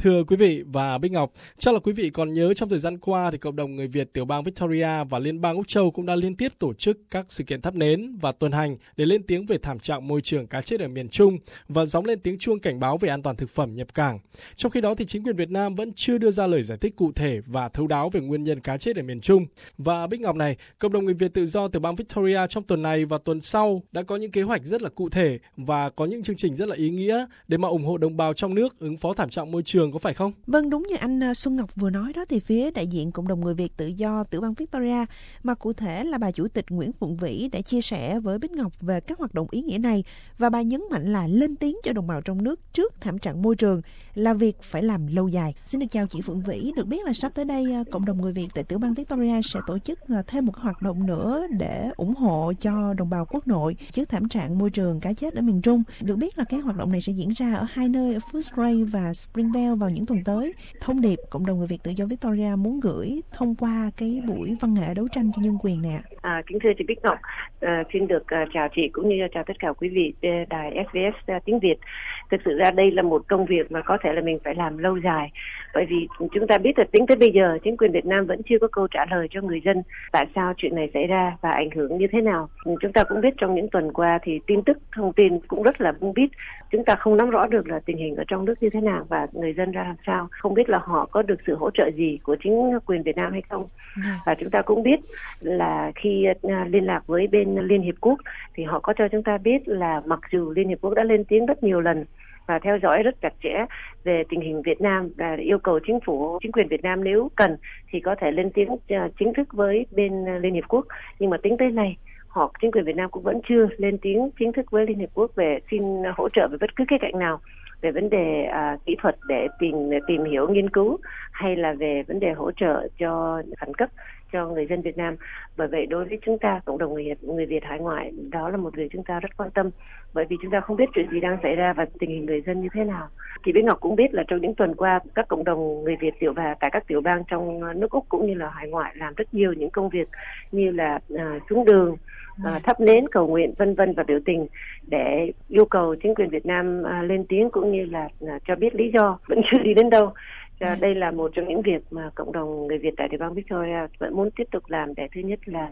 Thưa quý vị và Bích Ngọc, chắc là quý vị còn nhớ trong thời gian qua thì cộng đồng người Việt tiểu bang Victoria và Liên bang Úc Châu cũng đã liên tiếp tổ chức các sự kiện thắp nến và tuần hành để lên tiếng về thảm trạng môi trường cá chết ở miền Trung và gióng lên tiếng chuông cảnh báo về an toàn thực phẩm nhập cảng. Trong khi đó thì chính quyền Việt Nam vẫn chưa đưa ra lời giải thích cụ thể và thấu đáo về nguyên nhân cá chết ở miền Trung. Và Bích Ngọc này, cộng đồng người Việt tự do tiểu bang Victoria trong tuần này và tuần sau đã có những kế hoạch rất là cụ thể và có những chương trình rất là ý nghĩa để mà ủng hộ đồng bào trong nước ứng phó thảm trạng môi trường, có phải không? Vâng, đúng như anh Xuân Ngọc vừa nói đó, thì phía đại diện cộng đồng người Việt tự do tiểu bang Victoria, mà cụ thể là bà Chủ tịch Nguyễn Phượng Vĩ, đã chia sẻ với Bích Ngọc về các hoạt động ý nghĩa này, và bà nhấn mạnh là lên tiếng cho đồng bào trong nước trước thảm trạng môi trường là việc phải làm lâu dài. Xin được chào chị Phượng Vĩ. Được biết là sắp tới đây cộng đồng người Việt tại tiểu bang Victoria sẽ tổ chức thêm một hoạt động nữa để ủng hộ cho đồng bào quốc nội trước thảm trạng môi trường cá chết ở miền Trung. Được biết là cái hoạt động này sẽ diễn ra ở hai nơi, ở Footscray và Springvale vào những tuần tới. Thông điệp cộng đồng người Việt tự do Victoria muốn gửi thông qua cái buổi văn nghệ đấu tranh cho nhân quyền này ạ? Kính thưa chị Bích Ngọc, xin được chào chị cũng như chào tất cả quý vị đài SBS tiếng Việt. Thực sự ra đây là một công việc mà có thể là mình phải làm lâu dài, bởi vì chúng ta biết là tính tới bây giờ chính quyền Việt Nam vẫn chưa có câu trả lời cho người dân tại sao chuyện này xảy ra và ảnh hưởng như thế nào. Chúng ta cũng biết trong những tuần qua thì tin tức thông tin cũng rất là không biết, chúng ta không nắm rõ được là tình hình ở trong nước như thế nào và người dân ra làm sao, không biết là họ có được sự hỗ trợ gì của chính quyền Việt Nam hay không. Và chúng ta cũng biết là khi liên lạc với bên Liên Hiệp Quốc thì họ có cho chúng ta biết là mặc dù Liên Hiệp Quốc đã lên tiếng rất nhiều lần và theo dõi rất chặt chẽ về tình hình Việt Nam và yêu cầu chính quyền Việt Nam nếu cần thì có thể lên tiếng chính thức với bên Liên Hiệp Quốc, nhưng mà tính tới nay chính quyền Việt Nam cũng vẫn chưa lên tiếng chính thức với Liên Hiệp Quốc về xin hỗ trợ về bất cứ cái cạnh nào về vấn đề kỹ thuật để tìm hiểu nghiên cứu hay là về vấn đề hỗ trợ cho khẩn cấp cho người dân Việt Nam. Bởi vậy đối với chúng ta, cộng đồng người Việt hải ngoại, đó là một việc chúng ta rất quan tâm, bởi vì chúng ta không biết chuyện gì đang xảy ra và tình hình người dân như thế nào. Thì Bích Ngọc cũng biết là trong những tuần qua các cộng đồng người Việt tại các tiểu bang trong nước Úc cũng như là hải ngoại làm rất nhiều những công việc như là xuống đường, thắp nến cầu nguyện vân vân và biểu tình để yêu cầu chính quyền Việt Nam lên tiếng cũng như là cho biết lý do vẫn chưa đi đến đâu. Đây là một trong những việc mà cộng đồng người Việt tại tiểu bang Victoria vẫn muốn tiếp tục làm để thứ nhất là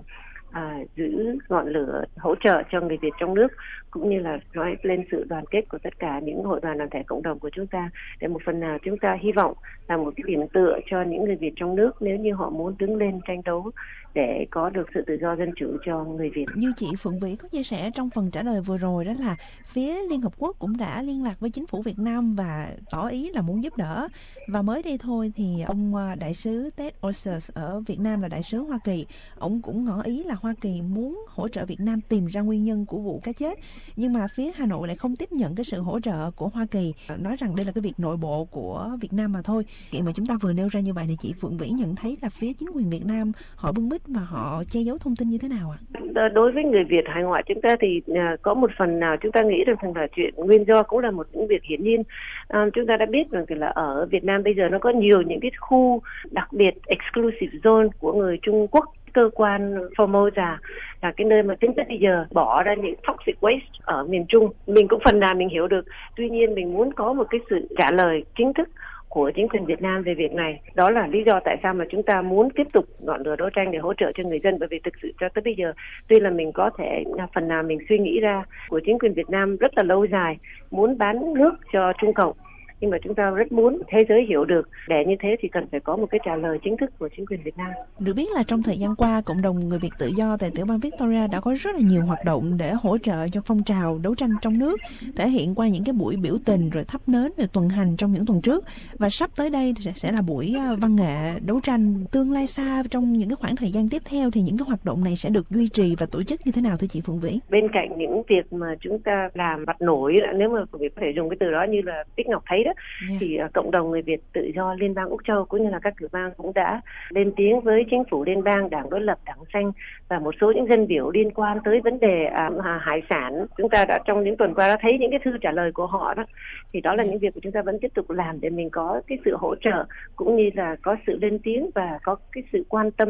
giữ ngọn lửa hỗ trợ cho người Việt trong nước cũng như là nói lên sự đoàn kết của tất cả những hội đoàn đoàn thể cộng đồng của chúng ta, để một phần nào chúng ta hy vọng là một cái điểm tựa cho những người Việt trong nước nếu như họ muốn đứng lên tranh đấu để có được sự tự do dân chủ cho người Việt. Như chị Phượng Vĩ có chia sẻ trong phần trả lời vừa rồi, đó là phía Liên Hợp Quốc cũng đã liên lạc với chính phủ Việt Nam và tỏ ý là muốn giúp đỡ. Và mới đây thôi thì ông đại sứ Ted Osius ở Việt Nam là đại sứ Hoa Kỳ, ông cũng ngỏ ý là Hoa Kỳ muốn hỗ trợ Việt Nam tìm ra nguyên nhân của vụ cá chết, nhưng mà phía Hà Nội lại không tiếp nhận cái sự hỗ trợ của Hoa Kỳ, nói rằng đây là cái việc nội bộ của Việt Nam mà thôi. Chuyện mà chúng ta vừa nêu ra như vậy thì chị Phượng Vĩ nhận thấy là phía chính quyền Việt Nam họ bưng bít và họ che giấu thông tin như thế nào ạ? Đối với người Việt hải ngoại chúng ta thì có một phần nào chúng ta nghĩ rằng là chuyện nguyên do cũng là một những việc hiển nhiên. Chúng ta đã biết rằng là ở Việt Nam bây giờ nó có nhiều những cái khu đặc biệt exclusive zone của người Trung Quốc. Cơ quan Formosa là cái nơi mà tính tới bây giờ bỏ ra những toxic waste ở miền Trung. Mình cũng phần nào mình hiểu được. Tuy nhiên mình muốn có một cái sự trả lời chính thức của chính quyền Việt Nam về việc này. Đó là lý do tại sao mà chúng ta muốn tiếp tục ngọn lửa đấu tranh để hỗ trợ cho người dân, bởi vì thực sự cho tới bây giờ tuy là mình có thể phần nào mình suy nghĩ ra của chính quyền Việt Nam rất là lâu dài muốn bán nước cho Trung Cộng, nhưng mà chúng ta rất muốn thế giới hiểu được để như thế thì cần phải có một cái trả lời chính thức của chính quyền Việt Nam. Được biết là trong thời gian qua, cộng đồng người Việt tự do tại tiểu bang Victoria đã có rất là nhiều hoạt động để hỗ trợ cho phong trào đấu tranh trong nước, thể hiện qua những cái buổi biểu tình rồi thắp nến rồi tuần hành trong những tuần trước, và sắp tới đây sẽ là buổi văn nghệ đấu tranh. Tương lai xa trong những cái khoảng thời gian tiếp theo thì những cái hoạt động này sẽ được duy trì và tổ chức như thế nào thưa chị Phượng Vĩ? Bên cạnh những việc mà chúng ta làm mặt nổi, nếu mà có thể dùng cái từ đó như là Bích Ngọc thấy đó, thì cộng đồng người Việt tự do Liên bang Úc Châu cũng như là các tiểu bang cũng đã lên tiếng với chính phủ liên bang, đảng đối lập, đảng xanh và một số những dân biểu liên quan tới vấn đề hải sản. Chúng ta đã trong những tuần qua đã thấy những cái thư trả lời của họ đó, thì đó là những việc của chúng ta vẫn tiếp tục làm để mình có cái sự hỗ trợ cũng như là có sự lên tiếng và có cái sự quan tâm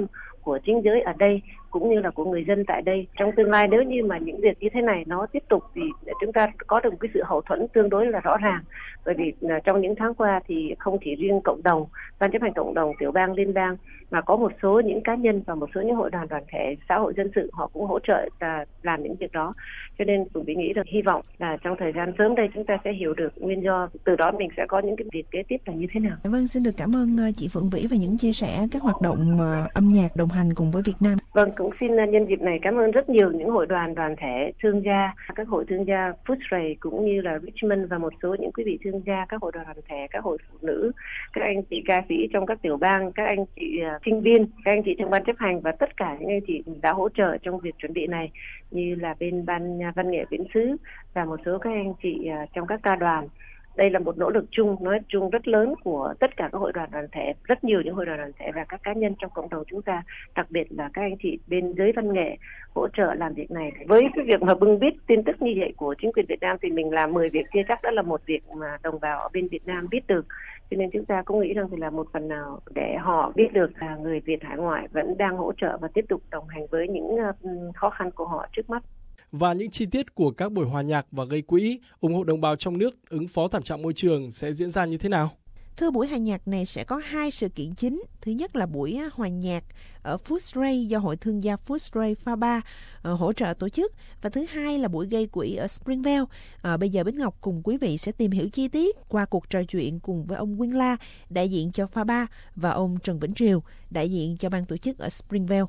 của chính giới ở đây cũng như là của người dân tại đây. Trong tương lai nếu như mà những việc như thế này nó tiếp tục thì chúng ta có được một cái sự hậu thuẫn tương đối là rõ ràng. Bởi vì trong những tháng qua thì không chỉ riêng cộng đồng, ban chấp hành cộng đồng tiểu bang, liên bang, mà có một số những cá nhân và một số những hội đoàn thể xã hội dân sự họ cũng hỗ trợ làm những việc đó. Cho nên Phượng Vĩ nghĩ là hy vọng là trong thời gian sớm đây chúng ta sẽ hiểu được nguyên do, từ đó mình sẽ có những cái việc kế tiếp là như thế nào. Vâng, xin được cảm ơn chị Phượng Vĩ và những chia sẻ các hoạt động âm nhạc đồng hành cùng với Việt Nam. Vâng, cũng xin nhân dịp này cảm ơn rất nhiều những hội đoàn thể thương gia, các hội thương gia Footscray cũng như là Richmond và một số những quý vị thương gia, các hội đoàn thể, các hội phụ nữ, các anh chị ca sĩ trong các tiểu bang, các anh chị sinh viên, các anh chị trong ban chấp hành và tất cả những anh chị đã hỗ trợ trong việc chuẩn bị này, như là bên ban văn nghệ viễn xứ và một số các anh chị trong các ca đoàn. Đây là một nỗ lực chung, nói chung rất lớn của tất cả các hội đoàn thể, rất nhiều những hội đoàn thể và các cá nhân trong cộng đồng chúng ta, đặc biệt là các anh chị bên giới văn nghệ hỗ trợ làm việc này. Với cái việc mà bưng bít tin tức như vậy của chính quyền Việt Nam thì mình làm 10 việc kia chắc đã là một việc mà đồng bào ở bên Việt Nam biết được. Cho nên chúng ta cũng nghĩ rằng thì là một phần nào để họ biết được là người Việt hải ngoại vẫn đang hỗ trợ và tiếp tục đồng hành với những khó khăn của họ trước mắt. Và những chi tiết của các buổi hòa nhạc và gây quỹ ủng hộ đồng bào trong nước ứng phó thảm trạng môi trường sẽ diễn ra như thế nào? Thưa, buổi hòa nhạc này sẽ có 2 sự kiện chính. Thứ nhất là buổi hòa nhạc ở Footscray do Hội Thương gia Footscray FABA hỗ trợ tổ chức. Và thứ hai là buổi gây quỹ ở Springvale. Bây giờ Bích Ngọc cùng quý vị sẽ tìm hiểu chi tiết qua cuộc trò chuyện cùng với ông Quyên La, đại diện cho FABA, và ông Trần Vĩnh Triều, đại diện cho ban tổ chức ở Springvale.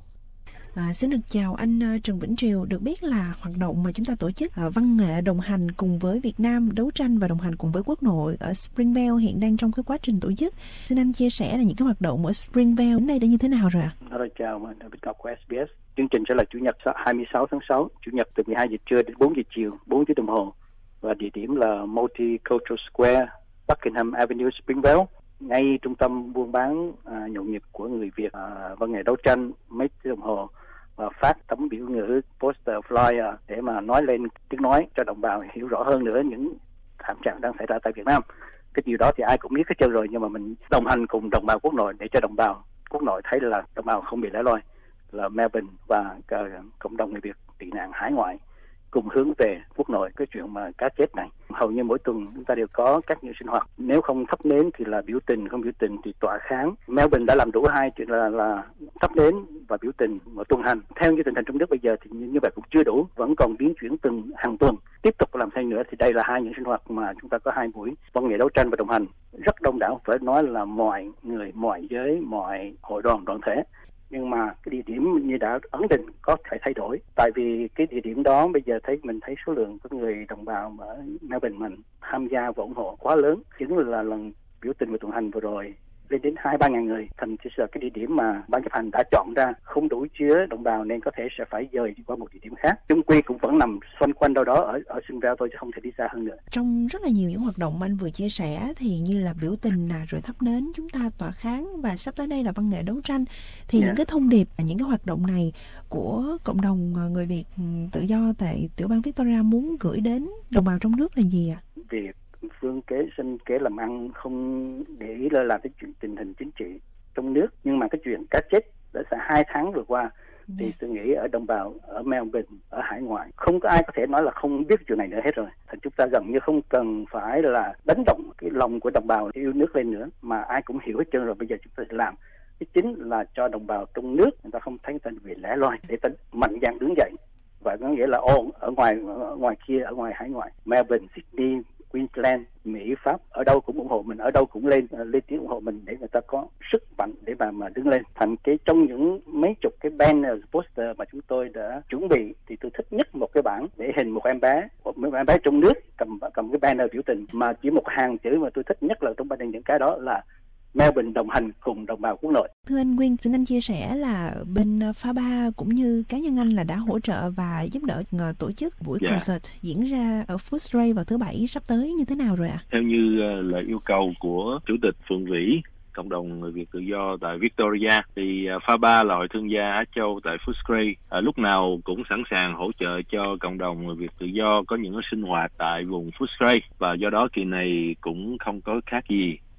Xin được chào anh Trần Vĩnh Triều. Được biết là hoạt động mà chúng ta tổ chức văn nghệ đồng hành cùng với Việt Nam, đấu tranh và đồng hành cùng với quốc nội ở Springvale hiện đang trong cái quá trình tổ chức. Xin anh chia sẻ là những cái hoạt động ở Springvale đến đây đã như thế nào rồi ạ? Chào Bích Ngọc của SBS. Chương trình sẽ là Chủ nhật 26 tháng 6, Chủ nhật từ 12 giờ trưa đến 4 giờ chiều, 4 tiếng đồng hồ. Và địa điểm là Multicultural Square, Buckingham Avenue, Springvale. Ngay trung tâm buôn bán nhộn nhịp của người Việt, văn nghệ đấu tranh, mấy tiếng đồng hồ, và phát tấm biểu ngữ, poster, flyer để mà nói lên tiếng nói cho đồng bào hiểu rõ hơn nữa những thảm trạng đang xảy ra tại Việt Nam. Cái điều đó thì ai cũng biết hết trơn rồi, nhưng mà mình đồng hành cùng đồng bào quốc nội để cho đồng bào quốc nội thấy là đồng bào không bị lẻ loi, là Melbourne và cộng đồng người Việt tị nạn hải ngoại cùng hướng về quốc nội. Cái chuyện mà cá chết này hầu như mỗi tuần chúng ta đều có các những sinh hoạt, nếu không thắp nến thì là biểu tình, không biểu tình thì tọa kháng. Melbourne đã làm đủ hai chuyện là thắp nến và biểu tình và tuần hành. Theo như tình hình trong nước bây giờ thì như vậy cũng chưa đủ, vẫn còn biến chuyển từng hàng tuần. Tiếp tục làm thêm nữa thì đây là hai những sinh hoạt mà chúng ta có 2 buổi văn nghệ đấu tranh và đồng hành rất đông đảo, phải nói là mọi người, mọi giới, mọi hội đoàn thể. Nhưng mà cái địa điểm như đã ấn định có thể thay đổi, tại vì cái địa điểm đó bây giờ mình thấy số lượng của người đồng bào ở Melbourne mình tham gia và ủng hộ quá lớn. Chính là lần biểu tình và tuần hành vừa rồi lên đến 2-3 ngàn người, thành chỉ là cái địa điểm mà ban chấp hành đã chọn ra không đủ chứa đồng bào nên có thể sẽ phải dời đi qua một địa điểm khác. Chung quy cũng vẫn nằm xoay quanh đâu đó ở Springvale thôi, chứ không thể đi xa hơn nữa. Trong rất là nhiều những hoạt động anh vừa chia sẻ thì như là biểu tình rồi thắp nến, chúng ta tọa kháng và sắp tới đây là văn nghệ đấu tranh, thì những cái thông điệp, những cái hoạt động này của cộng đồng người Việt tự do tại tiểu bang Victoria muốn gửi đến đồng bào trong nước là gì ạ? Việc phương kế sinh kế làm ăn, không để ý là làm cái chuyện tình hình chính trị trong nước, nhưng mà cái chuyện cá chết đã xảy 2 tháng vừa qua thì tôi nghĩ ở đồng bào ở Melbourne, ở hải ngoại không có ai có thể nói là không biết chuyện này nữa hết rồi. Thành chúng ta gần như không cần phải là đánh động cái lòng của đồng bào yêu nước lên nữa, mà ai cũng hiểu hết trơn rồi. Bây giờ chúng ta làm cái chính là cho đồng bào trong nước người ta không thấy tên về lẻ loi, để ta mạnh dạn đứng dậy. Và có nghĩa là ở ngoài kia, ở ngoài hải ngoại, Melbourne, Sydney, Queensland, Mỹ, Pháp, ở đâu cũng ủng hộ mình, ở đâu cũng lên tiếng ủng hộ mình để người ta có sức mạnh để mà đứng lên. Thành cái trong những mấy chục cái banner, poster mà chúng tôi đã chuẩn bị thì tôi thích nhất một cái bảng để hình một em bé trong nước cầm cái banner biểu tình, mà chỉ một hàng chữ mà tôi thích nhất là trong banner những cái đó là Melbourne đồng hành cùng đồng bào quốc nội. Thưa anh Quyên, xin anh chia sẻ là bên FABA cũng như cá nhân anh là đã hỗ trợ và giúp đỡ tổ chức buổi concert diễn ra ở Footscray vào thứ Bảy sắp tới như thế nào rồi ạ? Theo như lời yêu cầu của Chủ tịch Phượng Vĩ, cộng đồng người Việt tự do tại Victoria, thì FABA là hội thương gia Á Châu tại Footscray lúc nào cũng sẵn sàng hỗ trợ cho cộng đồng người Việt tự do có những sinh hoạt tại vùng Footscray, và do đó kỳ này cũng không có khác gì.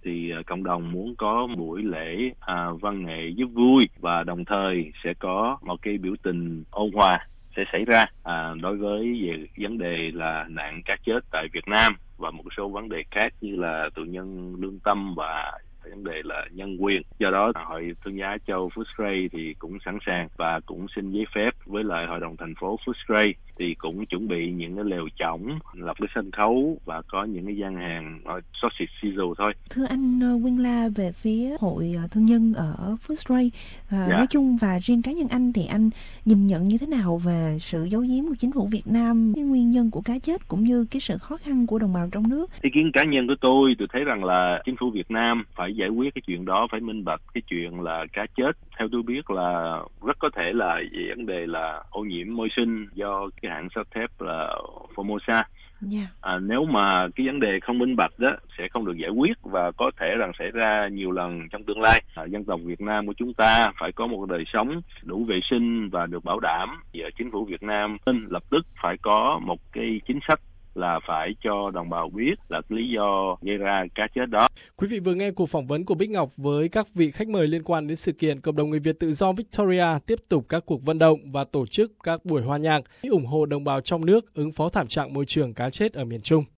thì cộng đồng muốn có buổi lễ văn nghệ giúp vui, và đồng thời sẽ có một cái biểu tình ôn hòa sẽ xảy ra đối với về vấn đề là nạn cá chết tại Việt Nam và một số vấn đề khác như là tù nhân lương tâm và vấn đề là nhân quyền. Do đó Hội Thương gia Á Châu Footscray thì cũng sẵn sàng và cũng xin giấy phép với lại Hội đồng thành phố Footscray thì cũng chuẩn bị những cái lều chõng, lập cái sân khấu và có những cái gian hàng sausage sizzle thôi. Thưa anh Nguyên La, về phía Hội Thương nhân ở Footscray, nói chung và riêng cá nhân anh thì anh nhìn nhận như thế nào về sự giấu giếm của chính phủ Việt Nam, cái nguyên nhân của cá chết cũng như cái sự khó khăn của đồng bào trong nước? Ý kiến cá nhân của tôi thấy rằng là chính phủ Việt Nam phải giải quyết cái chuyện đó, phải minh bạch cái chuyện là cá chết. Theo tôi biết là rất có thể là về vấn đề là ô nhiễm môi sinh do cái hãng sắt thép là Formosa. Nếu mà cái vấn đề không minh bạch đó sẽ không được giải quyết và có thể rằng xảy ra nhiều lần trong tương lai. Dân tộc Việt Nam của chúng ta phải có một đời sống đủ vệ sinh và được bảo đảm. Và chính phủ Việt Nam nên lập tức phải có một cái chính sách là phải cho đồng bào biết là lý do gây ra cá chết đó. Quý vị vừa nghe cuộc phỏng vấn của Bích Ngọc với các vị khách mời liên quan đến sự kiện Cộng đồng người Việt tự do Victoria tiếp tục các cuộc vận động và tổ chức các buổi hòa nhạc ủng hộ đồng bào trong nước ứng phó thảm trạng môi trường cá chết ở miền Trung.